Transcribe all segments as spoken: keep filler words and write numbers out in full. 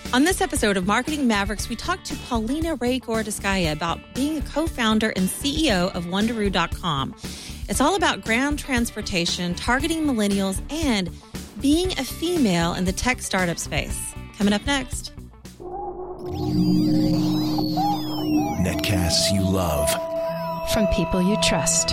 On this episode of Marketing Mavericks, we talked to Paulina Ray Gorodetzkaya about being a co-founder and C E O of Wonderoo dot com. It's all about ground transportation, targeting millennials, and being a female in the tech startup space. Coming up next. Netcasts you love. From people you trust.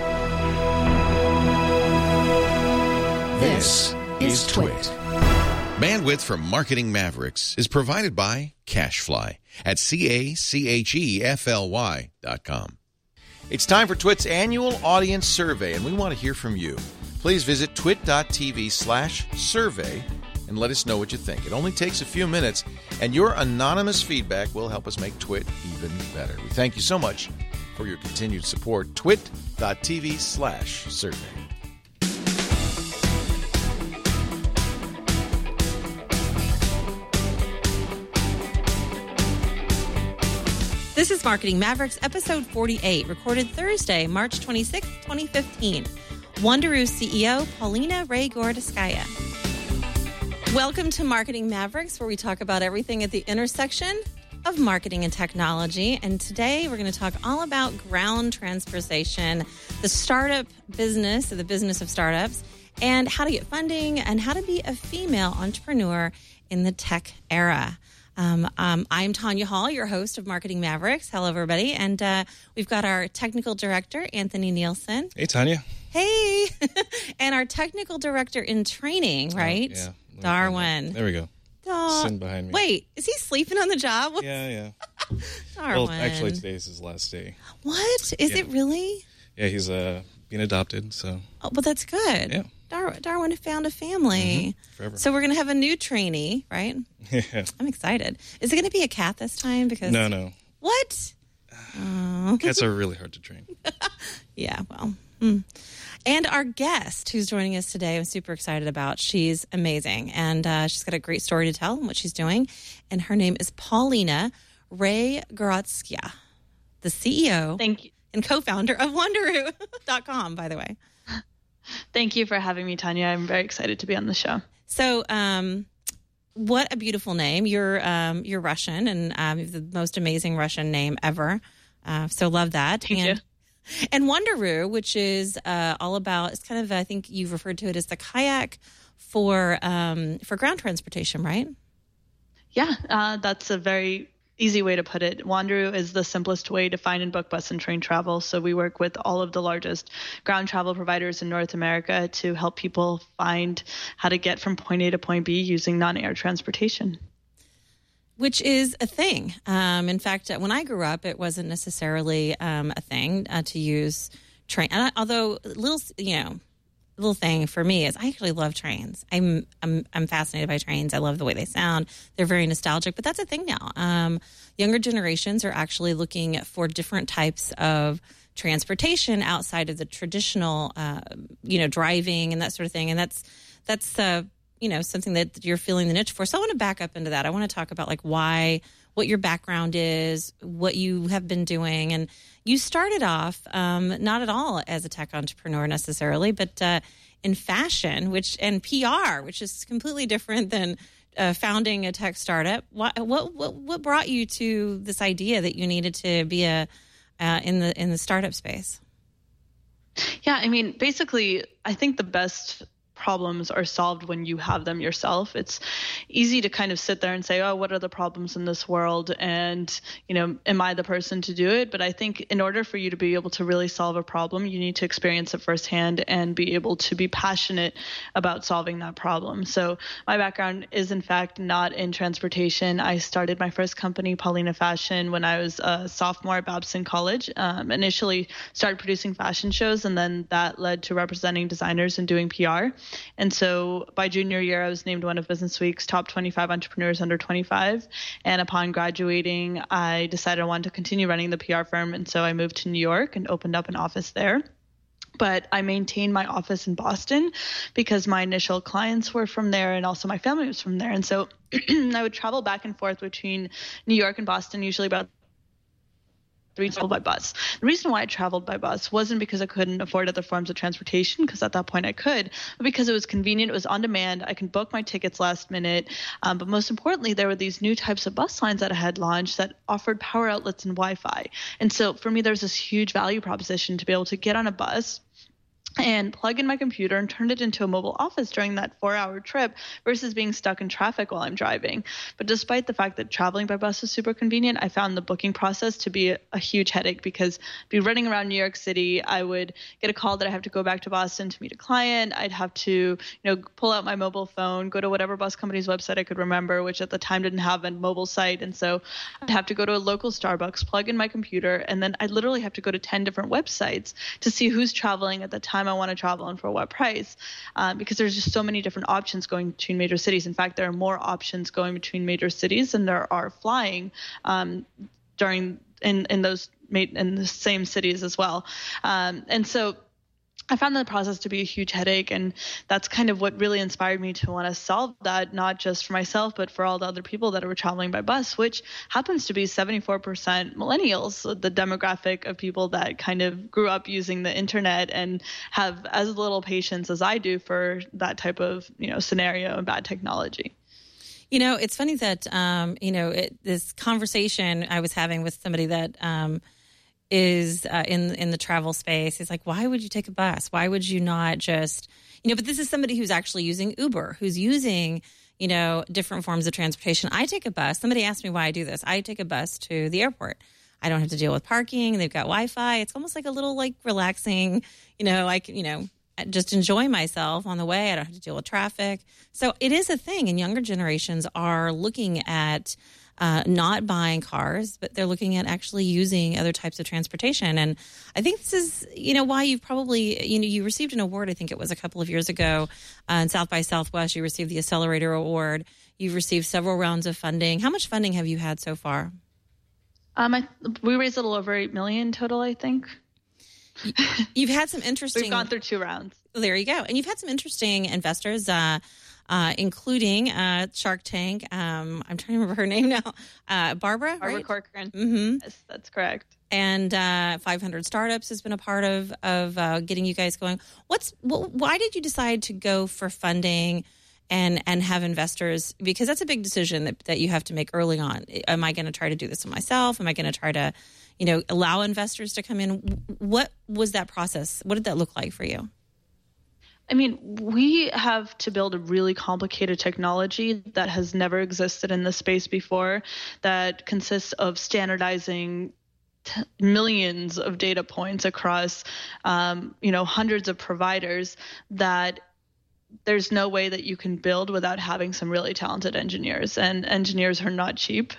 This is Twit. Bandwidth for Marketing Mavericks is provided by CashFly at C A C H E F L Y dot com. It's time for Twit's annual audience survey, and we want to hear from you. Please visit twit.tv slash survey and let us know what you think. It only takes a few minutes, and your anonymous feedback will help us make Twit even better. We thank you so much for your continued support. twit.tv slash survey. This is Marketing Mavericks, episode forty-eight, recorded Thursday, March twenty-sixth, twenty fifteen. Wonderoo C E O, Paulina Ray Gorodetzkaya. Welcome to Marketing Mavericks, where we talk about everything at the intersection of marketing and technology. And today we're going to talk all about ground transportation, the startup business, the business of startups, and how to get funding and how to be a female entrepreneur in the tech era. Um, um, I'm Tanya Hall, your host of Marketing Mavericks. Hello, everybody. And uh, we've got our technical director, Anthony Nielsen. Hey, Tanya. Hey. And our technical director in training, right? Oh, yeah. Darwin. There we go. Daw- Sitting behind me. Wait, is he sleeping on the job? What's- Yeah, yeah. Darwin. Well, actually, today's his last day. What? Is Yeah. it really? Yeah, he's uh, being adopted, so. Oh, well, that's good. Yeah. Dar- Darwin found a family. Mm-hmm. Forever. So we're going to have a new trainee, right? Yeah. I'm excited. Is it going to be a cat this time? Because No, no. What? Oh. Cats are really hard to train. Yeah, well. Mm. And our guest who's joining us today, I'm super excited about. She's amazing, and uh, she's got a great story to tell and what she's doing. And her name is Paulina Ray Gorodetzkaya, the C E O Thank you. and co-founder of Wonderoo dot com, by the way. Thank you for having me, Tanya. I'm very excited to be on the show. So, um, what a beautiful name. You're um, you're Russian, and um, you have the most amazing Russian name ever. Uh, so love that. Thank and, you. And Wonderoo, which is uh, all about, it's kind of, I think you've referred to it as the kayak for um, for ground transportation, right? Yeah, uh, that's a very easy way to put it. Wonderoo is the simplest way to find and book bus and train travel. So we work with all of the largest ground travel providers in North America to help people find how to get from point A to point B using non-air transportation. Which is a thing. Um, in fact, when I grew up, it wasn't necessarily um, a thing uh, to use train. And I, although little, you know, little thing for me is I actually love trains. I'm I'm I'm fascinated by trains. I love the way they sound. They're very nostalgic, but that's a thing now. Um, younger generations are actually looking for different types of transportation outside of the traditional, uh, you know, driving and that sort of thing. And that's that's uh, you know, something that you're feeling the niche for. So I want to back up into that. I want to talk about like why, what your background is, what you have been doing. And you started off um, not at all as a tech entrepreneur necessarily, but uh, in fashion, which and P R, which is completely different than uh, founding a tech startup. What, what what what brought you to this idea that you needed to be a uh, in the in the startup space? Yeah, I mean, basically, I think the best problems are solved when you have them yourself. It's easy to kind of sit there and say, oh, what are the problems in this world? And, you know, am I the person to do it? But I think in order for you to be able to really solve a problem, you need to experience it firsthand and be able to be passionate about solving that problem. So my background is, in fact, not in transportation. I started my first company, Paulina Fashion, when I was a sophomore at Babson College. Um, initially started producing fashion shows, and then that led to representing designers and doing P R. And so by junior year, I was named one of Business Week's top twenty-five entrepreneurs under twenty-five. And upon graduating, I decided I wanted to continue running the P R firm. And so I moved to New York and opened up an office there. But I maintained my office in Boston because my initial clients were from there and also my family was from there. And so I would travel back and forth between New York and Boston, usually about three traveled by bus. The reason why I traveled by bus wasn't because I couldn't afford other forms of transportation, because at that point I could, but because it was convenient, it was on demand, I can book my tickets last minute. Um, but most importantly, there were these new types of bus lines that I had launched that offered power outlets and Wi-Fi. And so for me, there's this huge value proposition to be able to get on a bus and plug in my computer and turn it into a mobile office during that four-hour trip versus being stuck in traffic while I'm driving. But despite the fact that traveling by bus is super convenient, I found the booking process to be a, a huge headache, because I'd be running around New York City, I would get a call that I have to go back to Boston to meet a client. I'd have to, you know, pull out my mobile phone, go to whatever bus company's website I could remember, which at the time didn't have a mobile site. And so I'd have to go to a local Starbucks, plug in my computer, and then I'd literally have to go to ten different websites to see who's traveling at the time I want to travel and for what price, um, because there's just so many different options going between major cities. In fact, there are more options going between major cities than there are flying um, during in in those in the same cities as well. Um, and so I found the process to be a huge headache, and that's kind of what really inspired me to want to solve that, not just for myself, but for all the other people that were traveling by bus, which happens to be seventy-four percent millennials, the demographic of people that kind of grew up using the internet and have as little patience as I do for that type of, you know, scenario and bad technology. You know, it's funny that, um, you know, it, this conversation I was having with somebody that um, is uh, in in the travel space. He's like, why would you take a bus? Why would you not just, you know, but this is somebody who's actually using Uber, who's using, you know, different forms of transportation. I take a bus. Somebody asked me why I do this. I take a bus to the airport. I don't have to deal with parking. They've got Wi-Fi. It's almost like a little like relaxing, you know, I can, you know, just enjoy myself on the way. I don't have to deal with traffic. So it is a thing. And younger generations are looking at Uh, not buying cars, but they're looking at actually using other types of transportation. And I think this is, you know, why you've probably, you know, you received an award, I think it was a couple of years ago uh, in South by Southwest. You received the Accelerator Award. You've received several rounds of funding. How much funding have you had so far? Um, I, we raised a little over eight million total, I think. You've had some interesting. We've gone through two rounds. There you go. And you've had some interesting investors, uh, Uh, including uh, Shark Tank. Um, I'm trying to remember her name now. Uh, Barbara, Barbara right? Corcoran. Mm-hmm. Yes, that's correct. And uh, five hundred Startups has been a part of of uh, getting you guys going. What's wh- why did you decide to go for funding and and have investors? Because that's a big decision that, that you have to make early on. Am I going to try to do this to myself? Am I going to try to, you know, allow investors to come in? What was that process? What did that look like for you? I mean, we have to build a really complicated technology that has never existed in this space before, that consists of standardizing t- millions of data points across, um, you know, hundreds of providers, that there's no way that you can build without having some really talented engineers, and engineers are not cheap.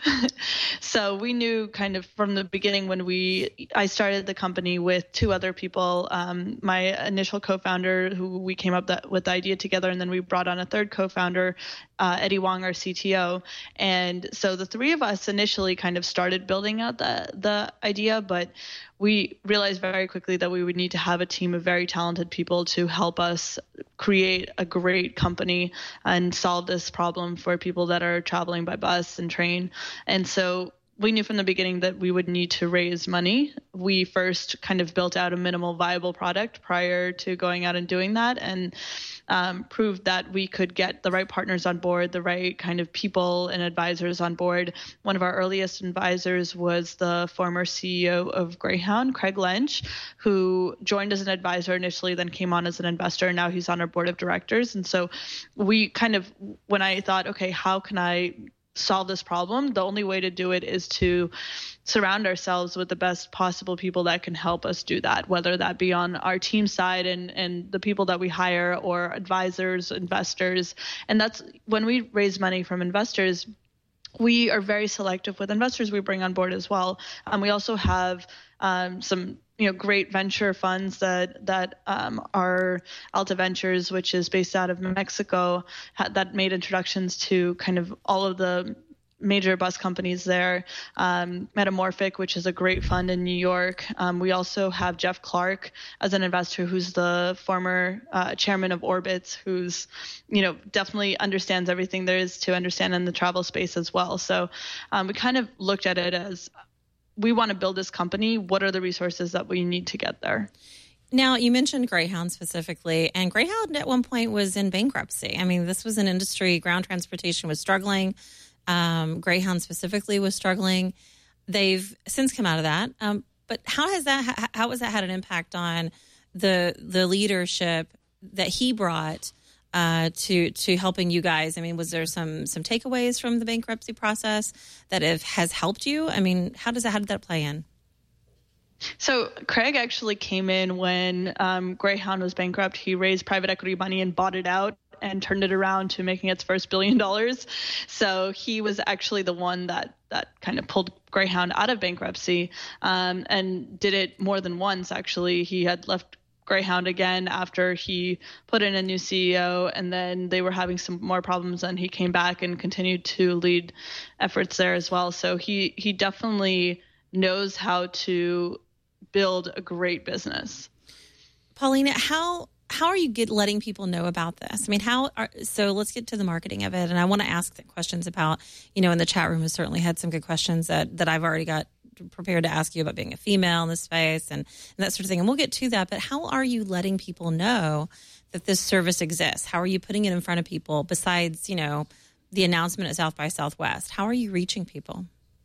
So we knew kind of from the beginning when we, I started the company with two other people, um, my initial co-founder who we came up that, with the idea together, and then we brought on a third co-founder, uh, Eddie Wong, our C T O. And so the three of us initially kind of started building out the, the idea, but we realized very quickly that we would need to have a team of very talented people to help us create a great company and solve this problem for people that are traveling by bus and train. And so we knew from the beginning that we would need to raise money. We first kind of built out a minimal viable product prior to going out and doing that, and um, proved that we could get the right partners on board, the right kind of people and advisors on board. One of our earliest advisors was the former C E O of Greyhound, Craig Lynch, who joined as an advisor initially, then came on as an investor, and now he's on our board of directors. And so we kind of, when I thought, okay, how can I solve this problem, the only way to do it is to surround ourselves with the best possible people that can help us do that, whether that be on our team side and, and the people that we hire, or advisors, investors. And that's when we raise money from investors, we are very selective with investors we bring on board as well. Um, we also have um, some you know, great venture funds that that um, are Alta Ventures, which is based out of Mexico, ha- that made introductions to kind of all of the major bus companies there. Um, Metamorphic, which is a great fund in New York. Um, we also have Jeff Clark as an investor, who's the former uh, chairman of Orbitz, who's, you know, definitely understands everything there is to understand in the travel space as well. So um, we kind of looked at it as, we want to build this company. What are the resources that we need to get there? Now, you mentioned Greyhound specifically, and Greyhound at one point was in bankruptcy. I mean, this was an industry, ground transportation was struggling. Um, Greyhound specifically was struggling. They've since come out of that. Um, but how has that, how has that had an impact on the the leadership that he brought uh, to to helping you guys? I mean, was there some some takeaways from the bankruptcy process that have, has helped you? I mean, how does that, how did that play in? So Craig actually came in when um, Greyhound was bankrupt. He raised private equity money and bought it out and turned it around to making its first billion dollars. So he was actually the one that that kind of pulled Greyhound out of bankruptcy, um, and did it more than once. Actually, he had left Greyhound again after he put in a new C E O, and then they were having some more problems, and he came back and continued to lead efforts there as well. So he he definitely knows how to build a great business. Paulina, how how are you get letting people know about this? I mean, how are, so let's get to the marketing of it. And I want to ask the questions about, you know, in the chat room has certainly had some good questions that, that I've already got prepared to ask you about being a female in this space and, and that sort of thing. And we'll get to that. But how are you letting people know that this service exists? How are you putting it in front of people besides, you know, the announcement at South by Southwest? How are you reaching people?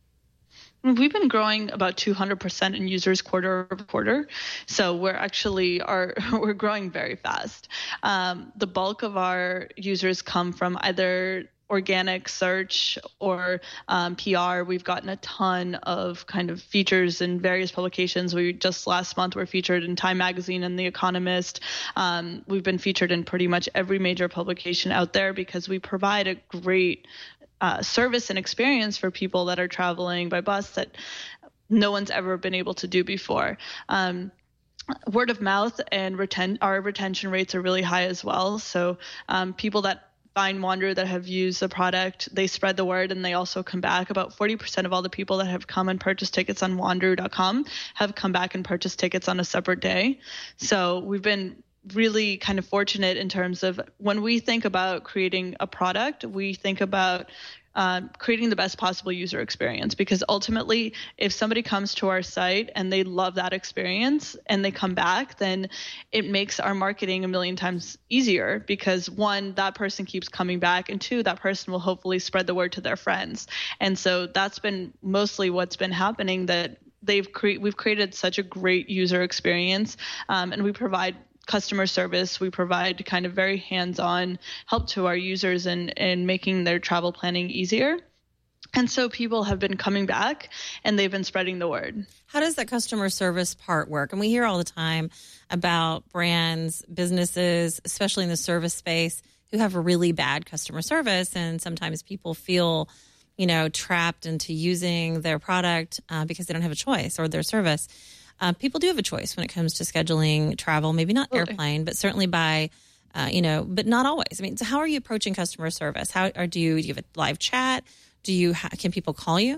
We've been growing about two hundred percent in users quarter over quarter. So we're actually are we're growing very fast. Um, the bulk of our users come from either organic search or um, P R. We've gotten a ton of kind of features in various publications. We just last month were featured in Time Magazine and The Economist. Um, we've been featured in pretty much every major publication out there because we provide a great Uh, service and experience for people that are traveling by bus that no one's ever been able to do before. Um, word of mouth and reten- our retention rates are really high as well. So um, people that find Wanderer that have used the product, they spread the word and they also come back. About forty percent of all the people that have come and purchased tickets on wanderer dot com have come back and purchased tickets on a separate day. So we've been really kind of fortunate in terms of when we think about creating a product, we think about um, creating the best possible user experience, because ultimately if somebody comes to our site and they love that experience and they come back, then it makes our marketing a million times easier, because one, that person keeps coming back, and two, that person will hopefully spread the word to their friends. And so that's been mostly what's been happening, that they've cre- we've created such a great user experience, um, and we provide customer service. We provide kind of very hands-on help to our users in, in making their travel planning easier. And so people have been coming back and they've been spreading the word. How does that customer service part work? And we hear all the time about brands, businesses, especially in the service space, who have a really bad customer service. And sometimes people feel, you know, trapped into using their product uh, because they don't have a choice, or their service. Uh, people do have a choice when it comes to scheduling travel, maybe not Absolutely. airplane, but certainly by, uh, you know, but not always. I mean, so how are you approaching customer service? How or do you, do you have a live chat? Do you, ha- can people call you?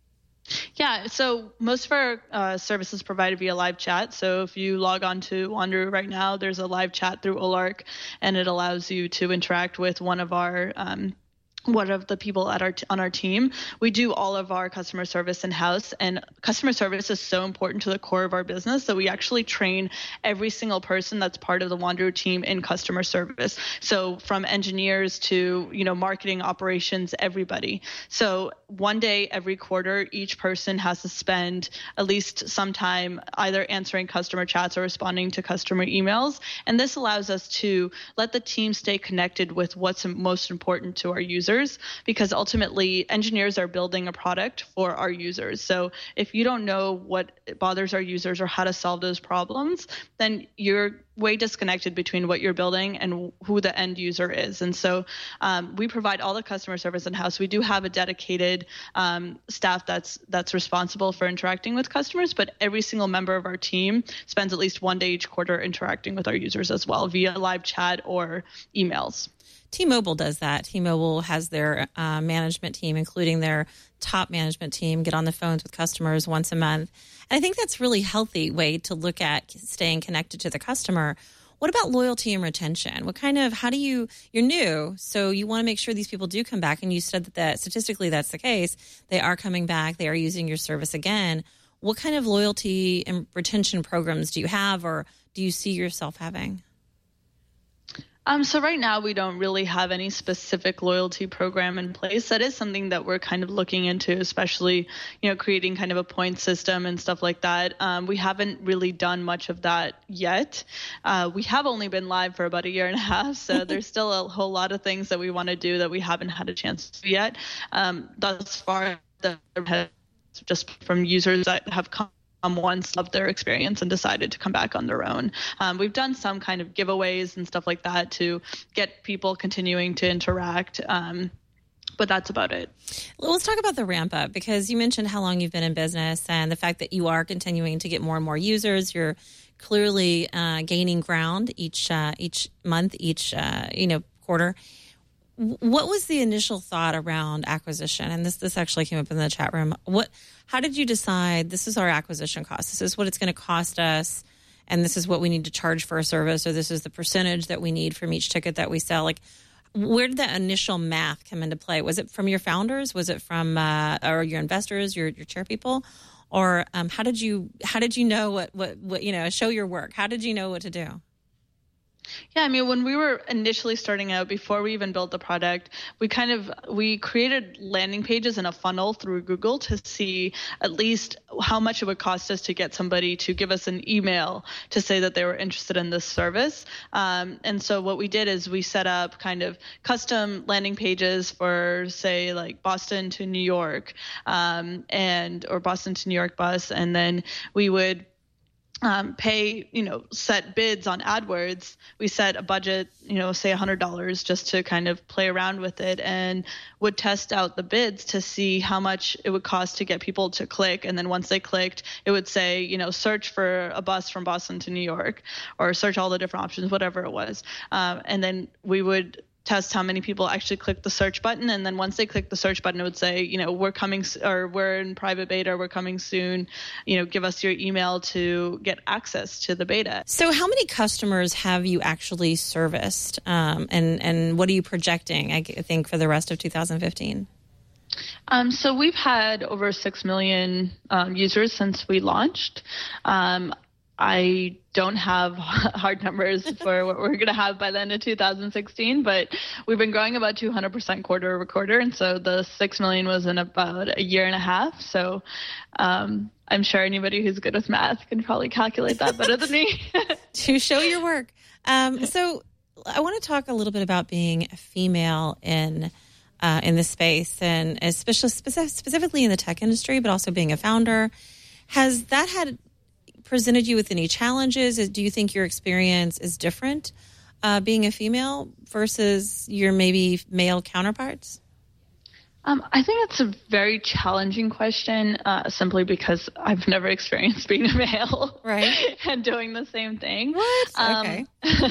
Yeah, so most of our uh, services provided via live chat. So if you log on to Wanderer right now, there's a live chat through Olark, and it allows you to interact with one of our um, one of the people at our t- on our team. We do all of our customer service in-house, and customer service is so important to the core of our business that we actually train every single person that's part of the Wanderer team in customer service. So from engineers to, you know, marketing, operations, everybody. So one day every quarter, each person has to spend at least some time either answering customer chats or responding to customer emails. And this allows us to let the team stay connected with what's most important to our users, because ultimately engineers are building a product for our users. So if you don't know what bothers our users or how to solve those problems, then you're way disconnected between what you're building and who the end user is. And so um, we provide all the customer service in-house. We do have a dedicated um, staff that's that's responsible for interacting with customers, but every single member of our team spends at least one day each quarter interacting with our users as well via live chat or emails. T-Mobile does that. T-Mobile has their uh, management team, including their top management team, get on the phones with customers once a month. And I think that's a really healthy way to look at staying connected to the customer. What about loyalty and retention? What kind of, how do you, you're new, so you want to make sure these people do come back. And you said that, that statistically that's the case. They are coming back. They are using your service again. What kind of loyalty and retention programs do you have, or do you see yourself having? Um, so right now we don't really have any specific loyalty program in place. That is something that we're kind of looking into, especially, you know, creating kind of a point system and stuff like that. Um, we haven't really done much of that yet. Uh, we have only been live for about a year and a half, so there's still a whole lot of things that we want to do that we haven't had a chance to do yet. Um, thus far, the just from users that have come once, loved their experience and decided to come back on their own. Um, we've done some kind of giveaways and stuff like that to get people continuing to interact. Um, but that's about it. Well, let's talk about the ramp up, because you mentioned how long you've been in business and the fact that you are continuing to get more and more users. You're clearly uh, gaining ground each uh, each month, each uh, you know quarter. What was the initial thought around acquisition? And this this actually came up in the chat room. What, how did you decide this is our acquisition cost? This is what it's going to cost us, and this is what we need to charge for a service, or this is the percentage that we need from each ticket that we sell? Like, where did that initial math come into play? Was it from your founders? Was it from uh, or your investors, your your chair people, or um, how did you how did you know what, what what you know show your work? How did you know what to do? Yeah, I mean, when we were initially starting out, before we even built the product, we kind of, we created landing pages in a funnel through Google to see at least how much it would cost us to get somebody to give us an email to say that they were interested in this service. Um, and so what we did is we set up kind of custom landing pages for, say, like Boston to New York, um, and or Boston to New York bus, and then we would Um, pay, you know, set bids on AdWords. We set a budget, you know, say one hundred dollars just to kind of play around with it, and would test out the bids to see how much it would cost to get people to click. And then once they clicked, it would say, you know, search for a bus from Boston to New York, or search all the different options, whatever it was. Um, and then we would test how many people actually clicked the search button. And then once they clicked the search button, it would say, you know, we're coming, or we're in private beta, we're coming soon, you know, give us your email to get access to the beta. So how many customers have you actually serviced? Um, and, and what are you projecting, I think, for the rest of two thousand fifteen? Um, so we've had over six million um, users since we launched. Um, I don't have hard numbers for what we're going to have by the end of two thousand sixteen, but we've been growing about two hundred percent quarter over quarter. And so the six million was in about a year and a half. So um, I'm sure anybody who's good with math can probably calculate that better than me. To show your work. Um, so I want to talk a little bit about being a female in uh, in this space, and especially specifically in the tech industry, but also being a founder. Has that had presented you with any challenges? Do you think your experience is different uh, being a female versus your maybe male counterparts? Um, I think that's a very challenging question, uh, simply because I've never experienced being a male, right, and doing the same thing. What? Um, okay.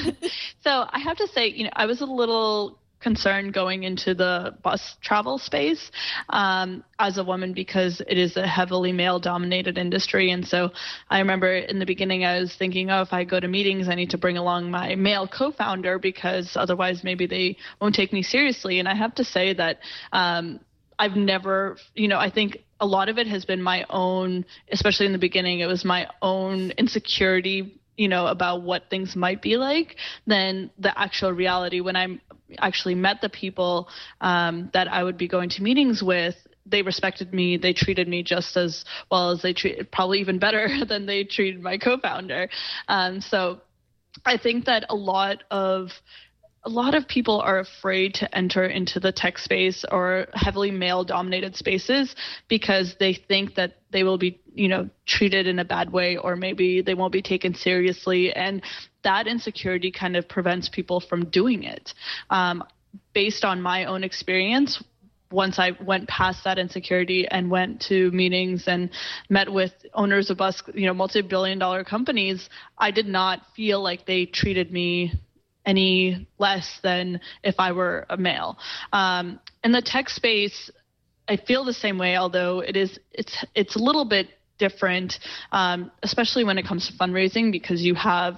So I have to say, you know, I was a little concerned going into the bus travel space um, as a woman, because it is a heavily male-dominated industry. And so I remember in the beginning I was thinking, oh, if I go to meetings, I need to bring along my male co-founder, because otherwise maybe they won't take me seriously. And I have to say that um, I've never, you know, I think a lot of it has been my own, especially in the beginning, it was my own insecurity, you know, about what things might be like, than the actual reality. When I'm actually met the people um, that I would be going to meetings with, they respected me. They treated me just as well as they treated, probably even better than they treated my co-founder. Um, so I think that a lot of a lot of people are afraid to enter into the tech space or heavily male-dominated spaces because they think that they will be, you know, treated in a bad way, or maybe they won't be taken seriously. And that insecurity kind of prevents people from doing it. Um, based on my own experience, once I went past that insecurity and went to meetings and met with owners of bus, you know, multi-billion dollar companies, I did not feel like they treated me any less than if I were a male. Um, in the tech space, I feel the same way, although it is it's it's a little bit different, um, especially when it comes to fundraising, because you have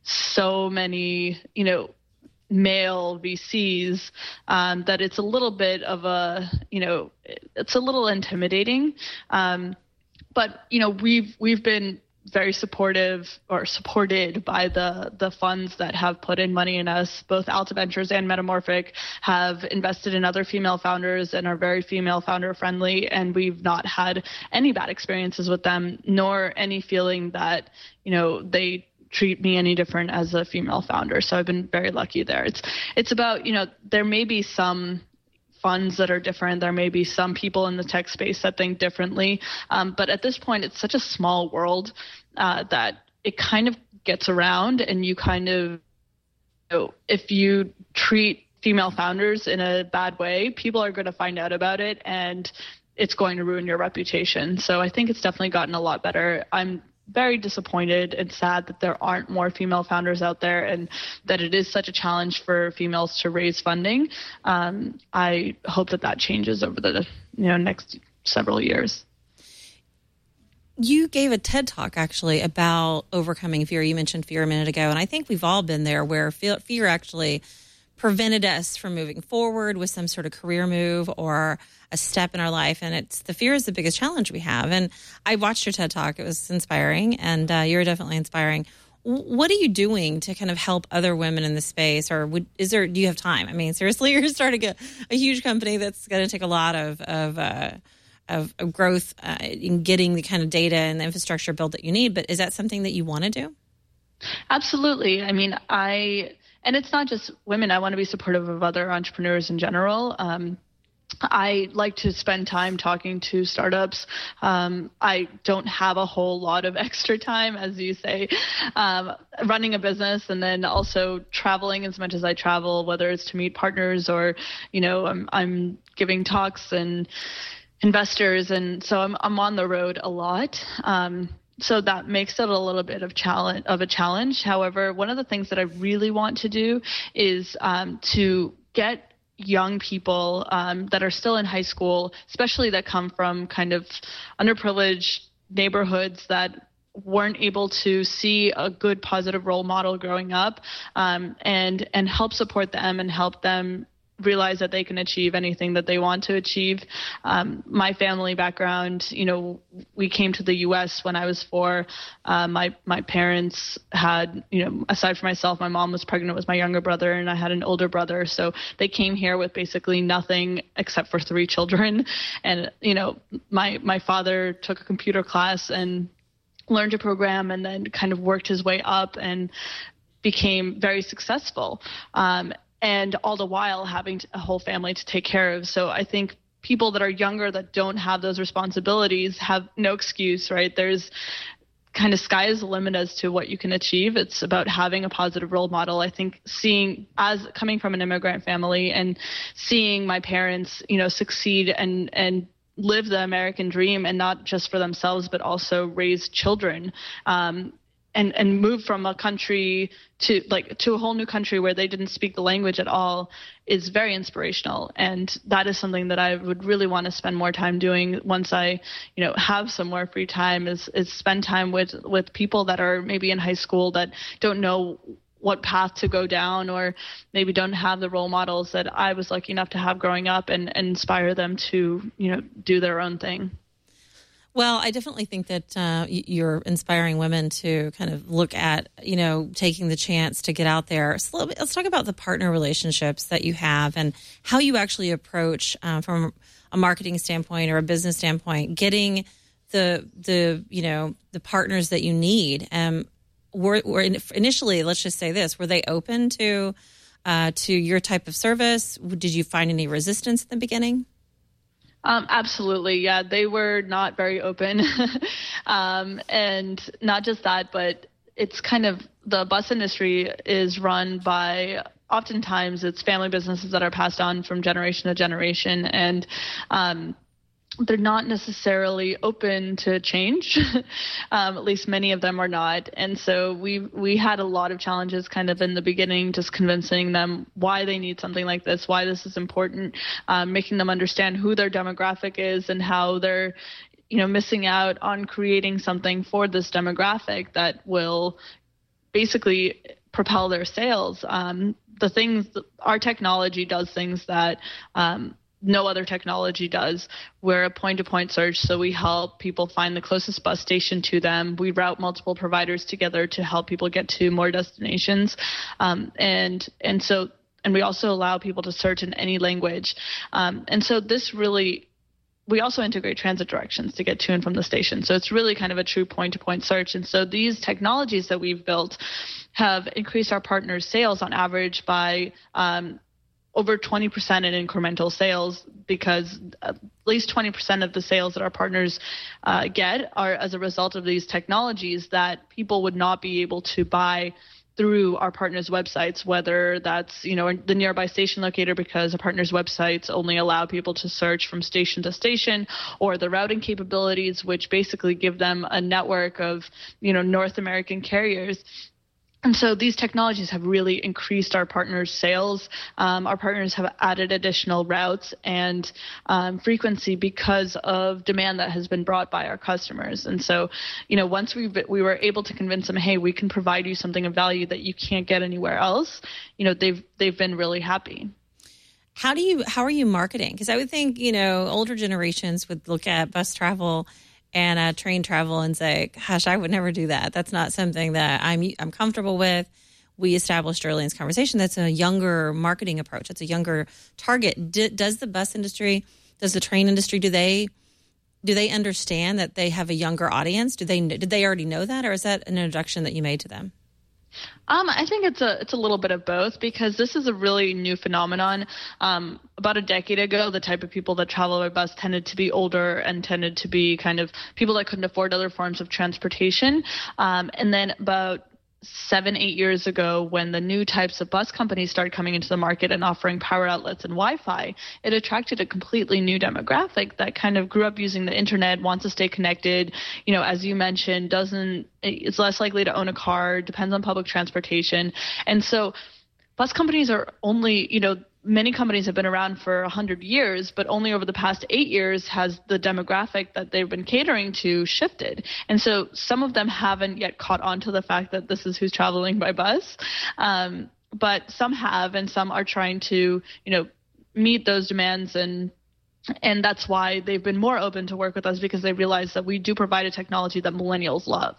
so many, you know, male V Cs um, that it's a little bit of a, you know, it's a little intimidating. Um, but, you know, we've we've been very supportive or supported by the the funds that have put in money in us. Both Alta Ventures and Metamorphic have invested in other female founders and are very female founder friendly. And we've not had any bad experiences with them, nor any feeling that, you know, they treat me any different as a female founder. So I've been very lucky there. It's it's about, you know, there may be some funds that are different. There may be some people in the tech space that think differently. Um, but at this point, it's such a small world uh, that it kind of gets around, and you kind of, you know, if you treat female founders in a bad way, people are going to find out about it, and it's going to ruin your reputation. So I think it's definitely gotten a lot better. I'm very disappointed and sad that there aren't more female founders out there, and that it is such a challenge for females to raise funding. Um, I hope that that changes over the you know next several years. You gave a TED Talk actually about overcoming fear. You mentioned fear a minute ago, and I think we've all been there where fear actually prevented us from moving forward with some sort of career move or a step in our life. And it's the fear is the biggest challenge we have. And I watched your TED Talk. It was inspiring, and uh, you're definitely inspiring. What are you doing to kind of help other women in the space? Or would, is there, do you have time? I mean, seriously, you're starting a, a huge company that's going to take a lot of, of, uh, of, of growth uh, in getting the kind of data and the infrastructure built that you need. But is that something that you want to do? Absolutely. I mean, I, and it's not just women. I want to be supportive of other entrepreneurs in general. Um, I like to spend time talking to startups. Um, I don't have a whole lot of extra time, as you say, um, running a business, and then also traveling as much as I travel, whether it's to meet partners or, you know, I'm, I'm giving talks and investors. And so I'm, I'm on the road a lot. Um, So that makes it a little bit of challenge of a challenge. However, one of the things that I really want to do is um, to get young people um, that are still in high school, especially that come from kind of underprivileged neighborhoods that weren't able to see a good positive role model growing up, um, and and help support them and help them realize that they can achieve anything that they want to achieve. Um, my family background, you know, we came to the U S when I was four. Uh, my my parents had, you know, aside from myself, my mom was pregnant with my younger brother, and I had an older brother. So they came here with basically nothing except for three children. And, you know, my my father took a computer class and learned to program, and then kind of worked his way up and became very successful. Um, and all the while having a whole family to take care of. So I think people that are younger that don't have those responsibilities have no excuse, right? There's kind of sky is the limit as to what you can achieve. It's about having a positive role model. I think seeing, as coming from an immigrant family and seeing my parents, you know, succeed and, and live the American dream, and not just for themselves, but also raise children, um, and, and move from a country to like to a whole new country where they didn't speak the language at all, is very inspirational. And that is something that I would really want to spend more time doing once I, you know, have some more free time, is, is spend time with, with people that are maybe in high school that don't know what path to go down, or maybe don't have the role models that I was lucky enough to have growing up, and, and inspire them to, you know, do their own thing. Well, I definitely think that uh, you're inspiring women to kind of look at, you know, taking the chance to get out there. So let's talk about the partner relationships that you have and how you actually approach uh, from a marketing standpoint or a business standpoint, getting the, the you know, the partners that you need. Um, were, were initially, let's just say this, were they open to uh, to your type of service? Did you find any resistance at the beginning? Um, absolutely. Yeah, they were not very open. um, and not just that, but it's kind of, the bus industry is run by, oftentimes it's family businesses that are passed on from generation to generation. And um, they're not necessarily open to change. um, at least many of them are not. And so we we had a lot of challenges kind of in the beginning, just convincing them why they need something like this, why this is important, um, making them understand who their demographic is and how they're, you know, missing out on creating something for this demographic that will basically propel their sales. Um, the things, our technology does things that um, no other technology does. We're a point-to-point search, so we help people find the closest bus station to them. We route multiple providers together to help people get to more destinations. Um, and and so and we also allow people to search in any language. Um, and so this really, we also integrate transit directions to get to and from the station. So it's really kind of a true point-to-point search. And so these technologies that we've built have increased our partners' sales on average by um, over twenty percent in incremental sales, because at least twenty percent of the sales that our partners uh, get are as a result of these technologies that people would not be able to buy through our partners' websites, whether that's, you know, the nearby station locator, because our partners' websites only allow people to search from station to station, or the routing capabilities, which basically give them a network of, you know, North American carriers. And so these technologies have really increased our partners' sales. Um, our partners have added additional routes and um, frequency because of demand that has been brought by our customers. And so, you know, once we we were able to convince them, hey, we can provide you something of value that you can't get anywhere else, you know, they've they've been really happy. How do you how are you marketing? Because I would think, you know, older generations would look at bus travel and uh, train travel and say, gosh, I would never do that. That's not something that I'm I'm comfortable with. We established early in this conversation that's a younger marketing approach. It's a younger target. D- does the bus industry, does the train industry, do they do they understand that they have a younger audience? Do they did they already know that, or is that an introduction that you made to them? Um, I think it's a it's a little bit of both, because this is a really new phenomenon. Um, about a decade ago, the type of people that travel by bus tended to be older and tended to be kind of people that couldn't afford other forms of transportation. Um, and then about seven, eight years ago, when the new types of bus companies started coming into the market and offering power outlets and Wi-Fi, it attracted a completely new demographic that kind of grew up using the internet, wants to stay connected, you know, as you mentioned, doesn't, it's less likely to own a car, depends on public transportation. And so bus companies are only, you know, many companies have been around for one hundred years, but only over the past eight years has the demographic that they've been catering to shifted. And so some of them haven't yet caught on to the fact that this is who's traveling by bus. Um, but some have, and some are trying to, you know, meet those demands. And and that's why they've been more open to work with us, because they realize that we do provide a technology that millennials love.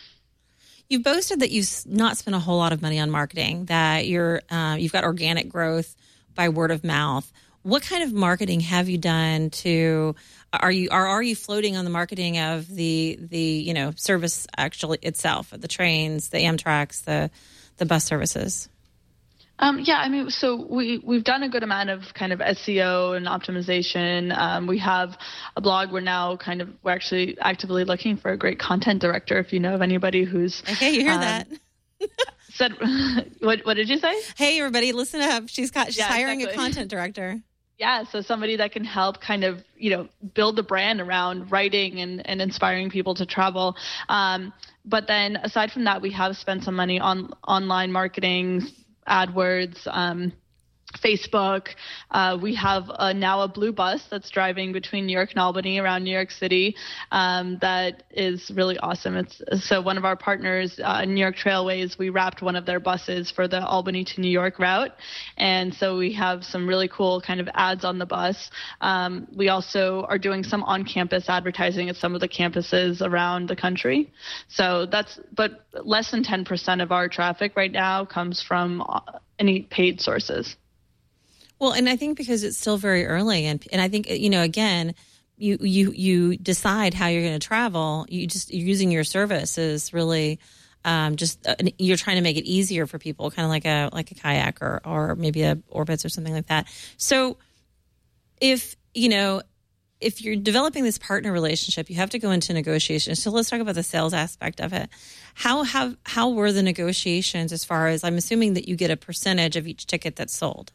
You've boasted that you've not spent a whole lot of money on marketing, that you're uh, you've got organic growth by word of mouth. What kind of marketing have you done to, are you are, are you floating on the marketing of the the you know service actually itself, the trains, the Amtraks, the the bus services? Um, yeah, I mean, so we, we've done a good amount of kind of S E O and optimization. Um, we have a blog. We're now kind of, we're actually actively looking for a great content director. If you know of anybody who's... Okay, you hear um, that. said, what, what did you say? Hey, everybody, listen up. She's got, she's yeah, hiring exactly. a content director. Yeah, so somebody that can help kind of, you know, build the brand around writing and, and inspiring people to travel. Um, but then aside from that, we have spent some money on online marketing, AdWords, um, Facebook. Uh, we have uh, now a blue bus that's driving between New York and Albany around New York City. Um, that is really awesome. It's so one of our partners, uh, New York Trailways, we wrapped one of their buses for the Albany to New York route. And so we have some really cool kind of ads on the bus. Um, we also are doing some on-campus advertising at some of the campuses around the country. So that's, but less than ten percent of our traffic right now comes from any paid sources. Well, and I think because it's still very early, and and I think, you know, again, you you you decide how you're going to travel. You just you're using your service is really um, just uh, you're trying to make it easier for people, kind of like a like a kayak or or maybe a Orbitz or something like that. So, if you know, if you're developing this partner relationship, you have to go into negotiations. So let's talk about the sales aspect of it. How have how were the negotiations as far as, I'm assuming that you get a percentage of each ticket that's sold?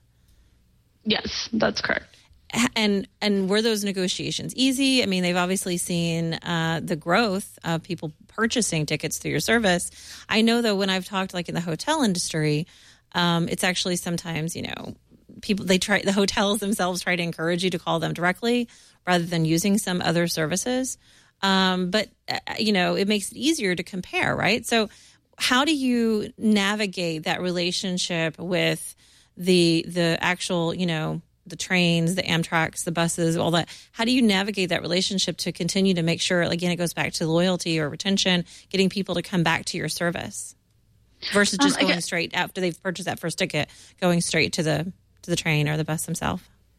Yes, that's correct. And and were those negotiations easy? I mean, they've obviously seen uh, the growth of people purchasing tickets through your service. I know, though, when I've talked, like in the hotel industry, um, it's actually sometimes, you know, people, they try, the hotels themselves try to encourage you to call them directly rather than using some other services. Um, but, uh, you know, it makes it easier to compare, right? So how do you navigate that relationship with the the actual, you know, the trains, the Amtraks, the buses, all that? How do you navigate that relationship to continue to make sure, again, it goes back to loyalty or retention, getting people to come back to your service versus just um, going straight after they've purchased that first ticket, going straight to the to the train or the bus themselves?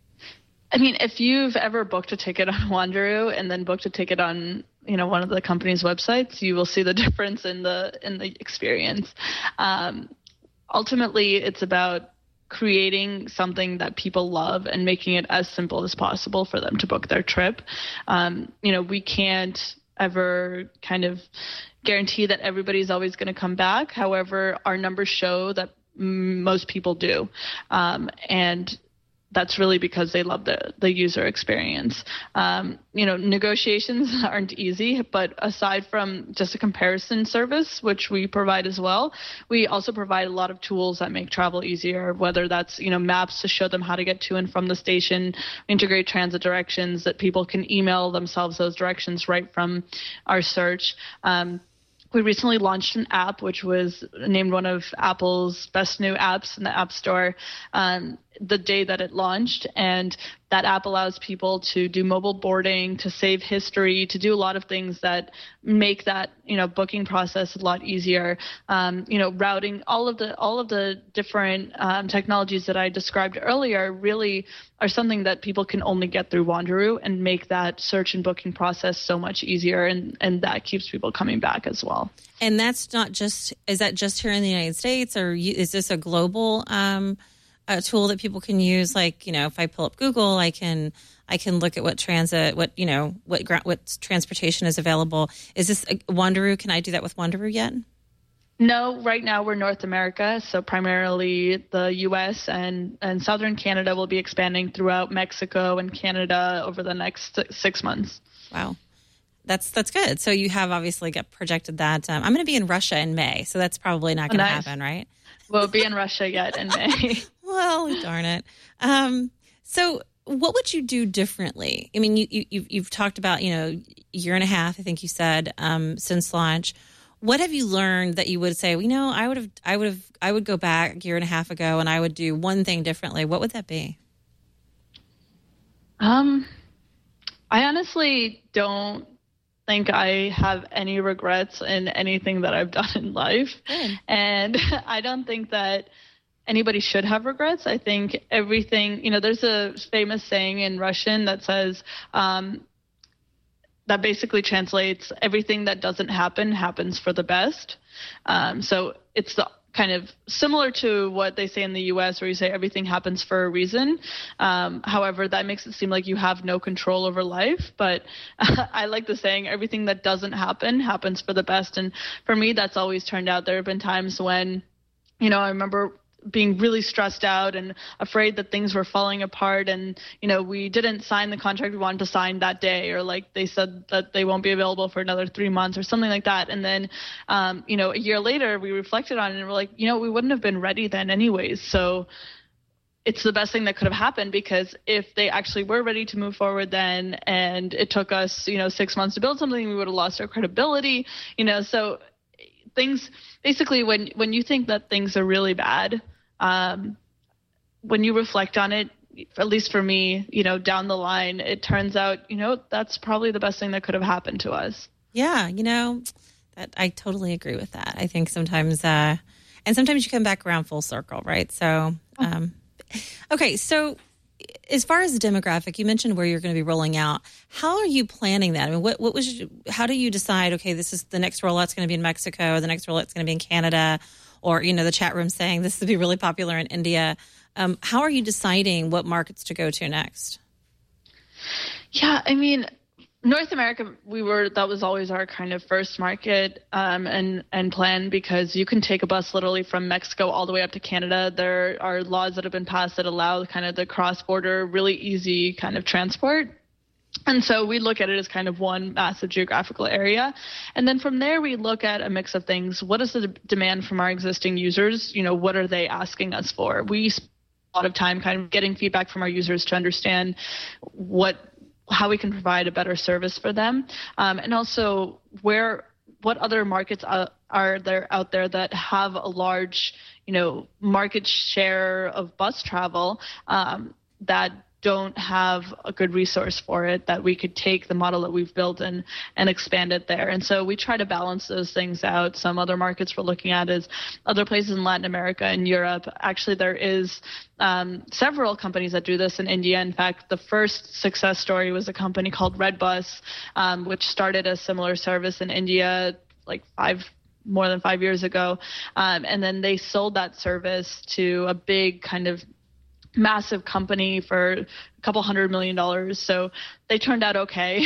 I mean, if you've ever booked a ticket on Wanderoo and then booked a ticket on, you know, one of the company's websites, you will see the difference in the in the experience. Um, ultimately, it's about creating something that people love and making it as simple as possible for them to book their trip. Um, you know, we can't ever kind of guarantee that everybody's always going to come back. However, our numbers show that m- most people do. Um, and that's really because they love the, the user experience. Um, you know, negotiations aren't easy, but aside from just a comparison service, which we provide as well, we also provide a lot of tools that make travel easier, whether that's, you know, maps to show them how to get to and from the station, integrate transit directions that people can email themselves those directions right from our search. Um, We recently launched an app, which was named one of Apple's best new apps in the App Store um, the day that it launched. And that app allows people to do mobile boarding, to save history, to do a lot of things that make that, you know, booking process a lot easier. Um, you know, routing, all of the all of the different um, technologies that I described earlier really are something that people can only get through Wanderoo and make that search and booking process so much easier. And, and that keeps people coming back as well. And that's not just, is that just here in the United States, or you, is this a global um, a tool that people can use? Like, you know, if I pull up Google, I can I can look at what transit, what, you know, what what transportation is available. Is this a Wanderoo? Can I do that with Wanderoo yet? No, right now we're North America, so primarily the U S and, and Southern Canada will be expanding throughout Mexico and Canada over the next six months. Wow. That's that's good. So you have obviously got projected that. Um, I'm going to be in Russia in May, so that's probably not going to oh, nice. happen, right? We'll be in Russia yet in May. Well, darn it. Um, so what would you do differently? I mean, you, you, you've, you've talked about, you know, year and a half, I think you said, um, since launch. What have you learned that you would say, well, you know, I would have, I would have, I would go back a year and a half ago and I would do one thing differently? What would that be? Um, I honestly don't think I have any regrets in anything that I've done in life. Good. And I don't think that anybody should have regrets. I think everything, you know, there's a famous saying in Russian that says, um, that basically translates everything that doesn't happen happens for the best. Um, so it's the kind of similar to what they say in the U S where you say everything happens for a reason. Um, however, that makes it seem like you have no control over life. But I like the saying, everything that doesn't happen happens for the best. And for me, that's always turned out. There have been times when, you know, I remember being really stressed out and afraid that things were falling apart. And, you know, we didn't sign the contract we wanted to sign that day, or like they said that they won't be available for another three months or something like that. And then, um, you know, a year later we reflected on it and we're like, you know, we wouldn't have been ready then anyways. So it's the best thing that could have happened, because if they actually were ready to move forward then, and it took us, you know, six months to build something, we would have lost our credibility, you know. So things, basically when, when you think that things are really bad, Um, when you reflect on it, at least for me, you know, down the line, it turns out, you know, that's probably the best thing that could have happened to us. Yeah, you know, that I totally agree with that. I think sometimes, uh, and sometimes you come back around full circle, right? So, um, okay, so as far as the demographic, you mentioned where you're going to be rolling out. How are you planning that? I mean, what, what was, your, how do you decide, okay, this is the next rollout's going to be in Mexico, the next rollout's going to be in Canada? Or, you know, the chat room saying this would be really popular in India. Um, how are you deciding what markets to go to next? Yeah, I mean, North America, we were, that was always our kind of first market um, and, and plan, because you can take a bus literally from Mexico all the way up to Canada. There are laws that have been passed that allow kind of the cross-border, really easy kind of transport. And so we look at it as kind of one massive geographical area. And then from there, we look at a mix of things. What is the demand from our existing users? You know, what are they asking us for? We spend a lot of time kind of getting feedback from our users to understand what, how we can provide a better service for them. Um, and also where, what other markets uh, are there out there that have a large, you know, market share of bus travel um, that don't have a good resource for it, that we could take the model that we've built and and expand it there. And so we try to balance those things out. Some other markets we're looking at is other places in Latin America and Europe. Actually, there is um, several companies that do this in India. In fact, the first success story was a company called Redbus, um, which started a similar service in India like five more than five years ago. Um, and then they sold that service to a big kind of massive company for a couple hundred million dollars. So they turned out okay.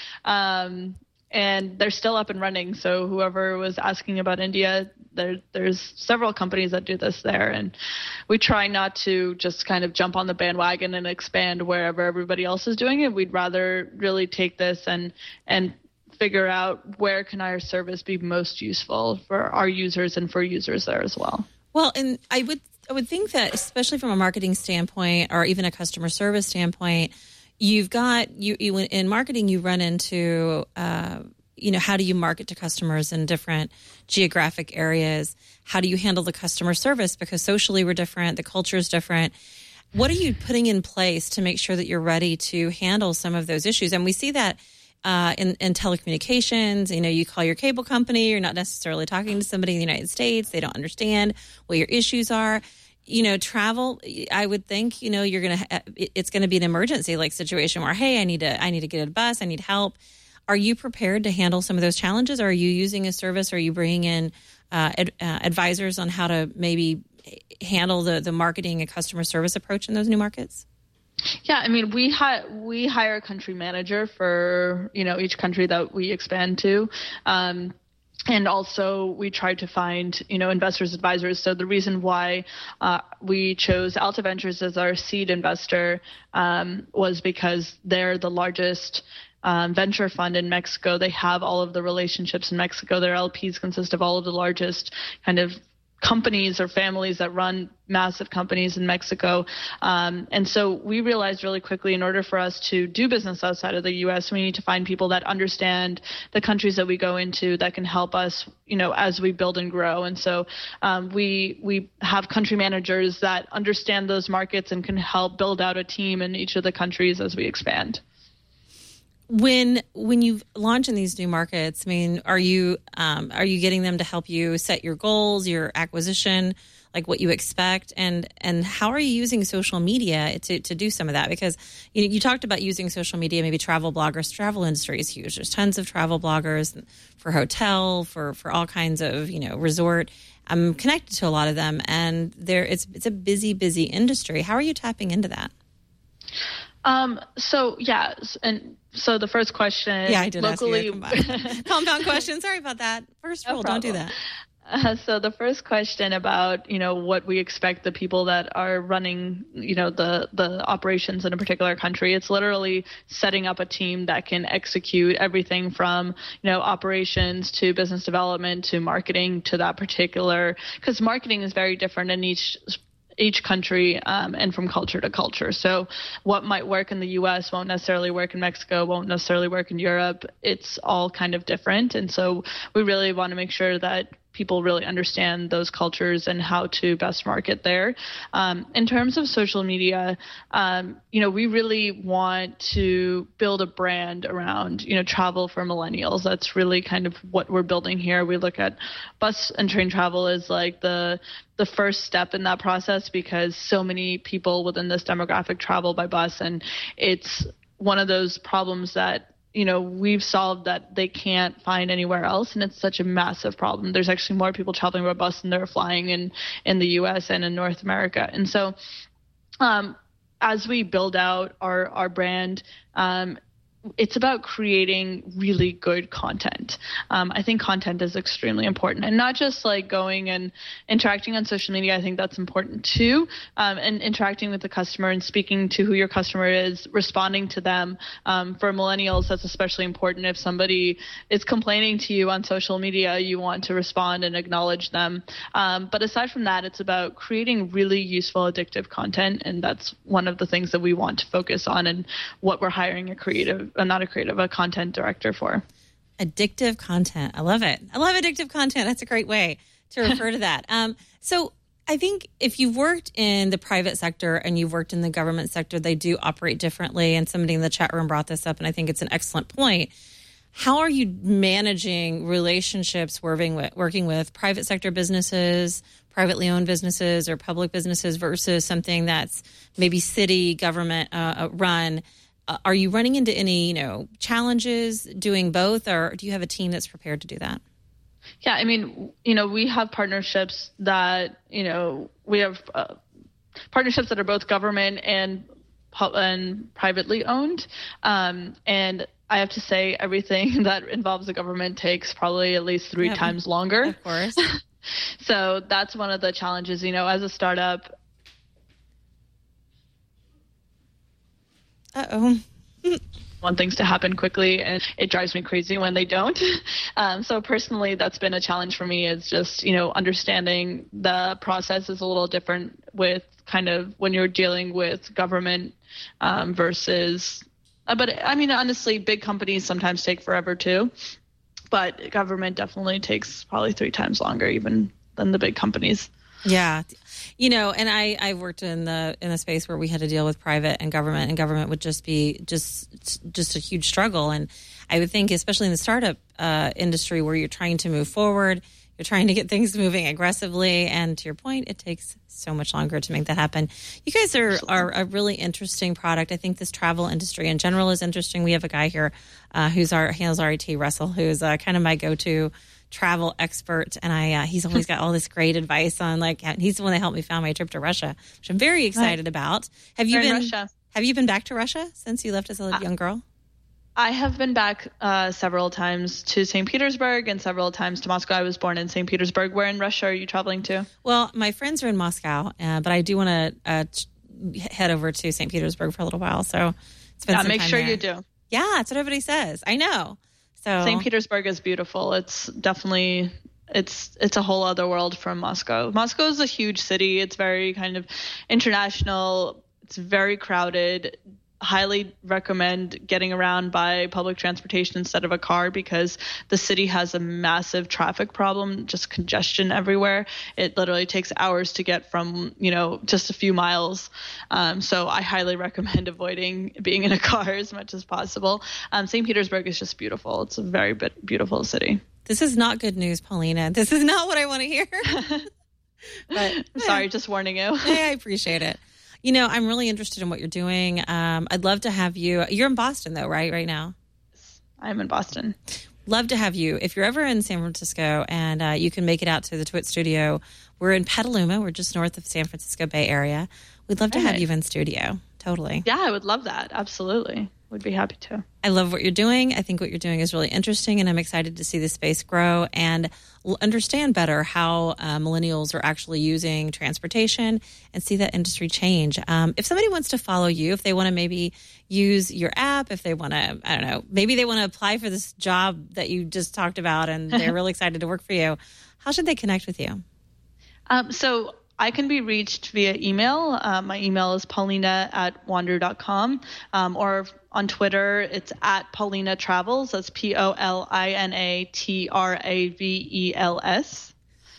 um, and they're still up and running. So whoever was asking about India, there, there's several companies that do this there. And we try not to just kind of jump on the bandwagon and expand wherever everybody else is doing it. We'd rather really take this and, and figure out where can our service be most useful for our users and for users there as well. Well, and I would I would think that, especially from a marketing standpoint or even a customer service standpoint, you've got you, you in marketing you run into uh, you know, how do you market to customers in different geographic areas? How do you handle the customer service, because socially we're different, the culture is different. What are you putting in place to make sure that you're ready to handle some of those issues? And we see that uh, in, in telecommunications. You know, you call your cable company, you're not necessarily talking to somebody in the United States. They don't understand what your issues are. You know, travel, I would think, you know, you're going to, it's going to be an emergency like situation where, hey, I need to, I need to get a bus. I need help. Are you prepared to handle some of those challenges? Or are you using a service? Or are you bringing in uh, ad, uh, advisors on how to maybe handle the, the marketing and customer service approach in those new markets? Yeah, I mean, we hi- we hire a country manager for, you know, each country that we expand to. Um, And also we tried to find, you know, investors, advisors. So the reason why uh, we chose Alta Ventures as our seed investor um, was because they're the largest um, venture fund in Mexico. They have all of the relationships in Mexico. Their L Ps consist of all of the largest kind of companies or families that run massive companies in Mexico. Um, and so we realized really quickly, in order for us to do business outside of the U S, we need to find people that understand the countries that we go into, that can help us, you know, as we build and grow. And so um, we we have country managers that understand those markets and can help build out a team in each of the countries as we expand. When when you launch in these new markets, I mean, are you um, are you getting them to help you set your goals, your acquisition, like what you expect, and and how are you using social media to, to do some of that? Because you you talked about using social media, maybe travel bloggers. Travel industry is huge. There's tons of travel bloggers for hotel, for for all kinds of, you know, resort. I'm connected to a lot of them, and there it's it's a busy busy industry. How are you tapping into that? Um, so yeah, and so the first question. Yeah, I did locally, ask you a compound question. Sorry about that. First no rule, problem. Don't do that. Uh, so the first question about, you know, what we expect the people that are running, you know, the, the operations in a particular country, it's literally setting up a team that can execute everything from, you know, operations to business development to marketing to that particular, because marketing is very different in each each country um, and from culture to culture. So what might work in the U S won't necessarily work in Mexico, won't necessarily work in Europe. It's all kind of different. And so we really want to make sure that people really understand those cultures and how to best market there. Um, in terms of social media, um, you know, we really want to build a brand around, you know, travel for millennials. That's really kind of what we're building here. We look at bus and train travel as like the the first step in that process, because so many people within this demographic travel by bus, and it's one of those problems that, you know, we've solved that they can't find anywhere else. And it's such a massive problem. There's actually more people traveling by bus than there are flying in, in the U S and in North America. And so um, as we build out our, our brand, um, it's about creating really good content. Um, I think content is extremely important, and not just like going and interacting on social media. I think that's important too. Um, and interacting with the customer and speaking to who your customer is, responding to them. Um, for millennials, that's especially important. If somebody is complaining to you on social media, you want to respond and acknowledge them. Um, but aside from that, it's about creating really useful, addictive content. And that's one of the things that we want to focus on, and what we're hiring a creative Uh, not a creative, a content director for. Addictive content. I love it. I love addictive content. That's a great way to refer to that. Um, so I think if you've worked in the private sector and you've worked in the government sector, they do operate differently. And somebody in the chat room brought this up, and I think it's an excellent point. How are you managing relationships working with, working with private sector businesses, privately owned businesses, or public businesses versus something that's maybe city government uh, run? Uh, are you running into any, you know, challenges doing both, or do you have a team that's prepared to do that? Yeah, I mean, you know, we have partnerships that, you know, we have uh, partnerships that are both government and and privately owned. Um, and I have to say, everything that involves the government takes probably at least three yep. times longer. Of course. So that's one of the challenges, you know, as a startup. Uh-oh. Want things to happen quickly, and it drives me crazy when they don't. Um, so personally, that's been a challenge for me, is just, you know, understanding the process is a little different with kind of when you're dealing with government um, versus, uh, but I mean, honestly, big companies sometimes take forever too, but government definitely takes probably three times longer even than the big companies. Yeah. You know, and I, I worked in the in the space where we had to deal with private and government, and government would just be just just a huge struggle. And I would think, especially in the startup uh, industry where you're trying to move forward, you're trying to get things moving aggressively. And to your point, it takes so much longer to make that happen. You guys are, are a really interesting product. I think this travel industry in general is interesting. We have a guy here uh, who's our handles R E T, Russell, who's uh, kind of my go-to travel expert, and I uh, he's always got all this great advice on, like, he's the one that helped me find my trip to Russia, which I'm very excited right. about. Have you We're been in Russia. Have you been back to Russia since you left as a uh, young girl? I have been back uh, several times to Saint Petersburg and several times to Moscow. I was born in Saint Petersburg. Where in Russia are you traveling to? Well, my friends are in Moscow, uh, but I do want to uh, head over to Saint Petersburg for a little while. So spend yeah, some make time sure there. you do. Yeah, that's what everybody says. I know. So Saint Petersburg is beautiful. It's definitely it's it's a whole other world from Moscow. Moscow is a huge city. It's very kind of international. It's very crowded. Highly recommend getting around by public transportation instead of a car, because the city has a massive traffic problem, just congestion everywhere. It literally takes hours to get from, you know, just a few miles. Um, so I highly recommend avoiding being in a car as much as possible. Um, Saint Petersburg is just beautiful. It's a very bit beautiful city. This is not good news, Paulina. This is not what I want to hear. But I'm sorry, just warning you. Hey, I appreciate it. You know, I'm really interested in what you're doing. Um, I'd love to have you. You're in Boston, though, right? Right now? I'm in Boston. Love to have you. If you're ever in San Francisco and uh, you can make it out to the Twit studio, we're in Petaluma. We're just north of San Francisco Bay Area. We'd love to right. have you in studio. Totally. Yeah, I would love that. Absolutely. Would be happy to. I love what you're doing. I think what you're doing is really interesting, and I'm excited to see the space grow and understand better how uh, millennials are actually using transportation and see that industry change. Um, if somebody wants to follow you, if they want to maybe use your app, if they want to, I don't know, maybe they want to apply for this job that you just talked about and they're really excited to work for you, how should they connect with you? Um, so I can be reached via email. Uh, my email is paulina at wander dot com, um, or on Twitter, it's at Paulina Travels. That's P O L I N A T R A V E L S.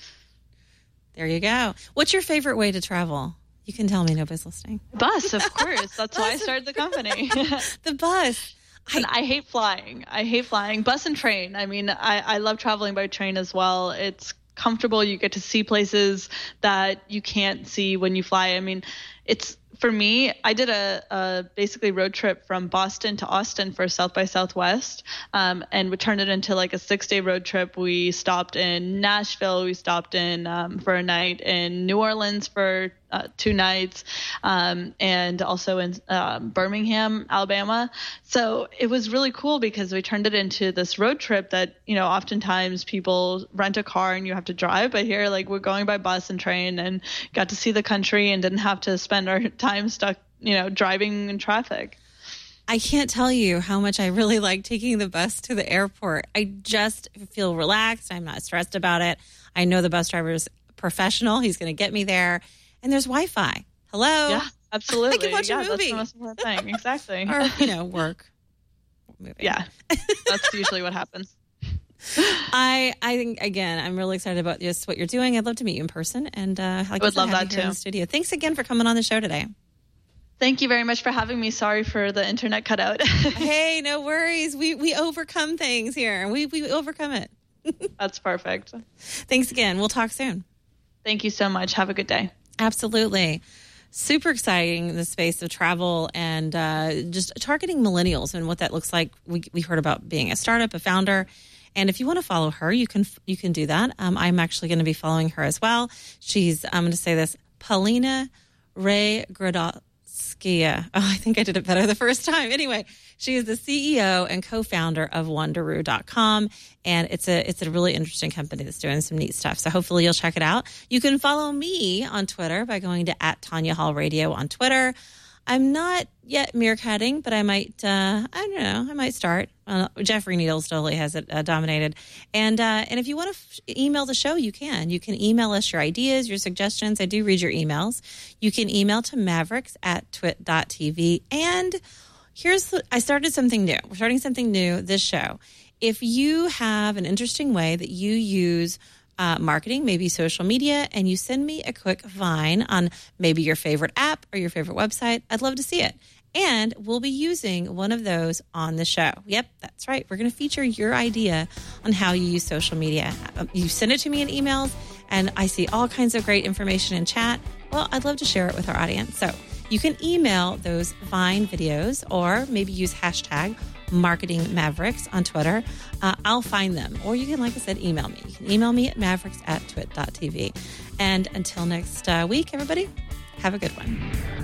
There you go. What's your favorite way to travel? You can tell me, nobody's listening. Bus, of course. That's why I started the company. The bus. I, I hate flying. I hate flying. Bus and train. I mean, I, I love traveling by train as well. It's comfortable. You get to see places that you can't see when you fly. I mean, it's, for me, I did a, a basically road trip from Boston to Austin for South by Southwest, um, and we turned it into like a six-day road trip. We stopped in Nashville. We stopped in um, for a night in New Orleans for uh, two nights, um, and also in uh, Birmingham, Alabama. So it was really cool because we turned it into this road trip that, you know, oftentimes people rent a car and you have to drive, but here, like, we're going by bus and train and got to see the country and didn't have to spend our time stuck, you know, driving in traffic. I can't tell you how much I really like taking the bus to the airport. I just feel relaxed. I'm not stressed about it. I know the bus driver is professional. He's going to get me there. And there's Wi-Fi. Hello? Yeah, absolutely. I can watch yeah, a movie. That's the most important thing. Exactly. Or, you know, work. Movie. Yeah, that's usually what happens. I I think, again, I'm really excited about just what you're doing. I'd love to meet you in person. And uh, I would love that too. In the studio. Thanks again for coming on the show today. Thank you very much for having me. Sorry for the internet cutout. Hey, no worries. We we overcome things here. We we overcome it. That's perfect. Thanks again. We'll talk soon. Thank you so much. Have a good day. Absolutely. Super exciting, the space of travel and uh, just targeting millennials and what that looks like. We we heard about being a startup, a founder. And if you want to follow her, you can you can do that. Um, I'm actually going to be following her as well. She's, I'm going to say this, Paulina Ray Grodowska. Oh, I think I did it better the first time. Anyway, she is the C E O and co-founder of Wonderoo dot com, and it's a it's a really interesting company that's doing some neat stuff. So hopefully you'll check it out. You can follow me on Twitter by going to at Tanya Hall Radio on Twitter. I'm not yet meerkatting, but I might, uh, I don't know, I might start. Uh, Jeffrey Needles totally has it uh, dominated. And uh, and if you want to f- email the show, you can. You can email us your ideas, your suggestions. I do read your emails. You can email to mavericks at twit dot t v. And here's, the, I started something new. We're starting something new this show. If you have an interesting way that you use Uh, marketing, maybe social media, and you send me a quick Vine on maybe your favorite app or your favorite website, I'd love to see it. And we'll be using one of those on the show. Yep, that's right. We're going to feature your idea on how you use social media. You send it to me in emails, and I see all kinds of great information in chat. Well, I'd love to share it with our audience. So you can email those Vine videos or maybe use hashtag Marketing Mavericks on Twitter. Uh, I'll find them. Or you can, like I said, email me. You can email me at mavericks at twit dot t v. And until next uh, week, everybody, have a good one.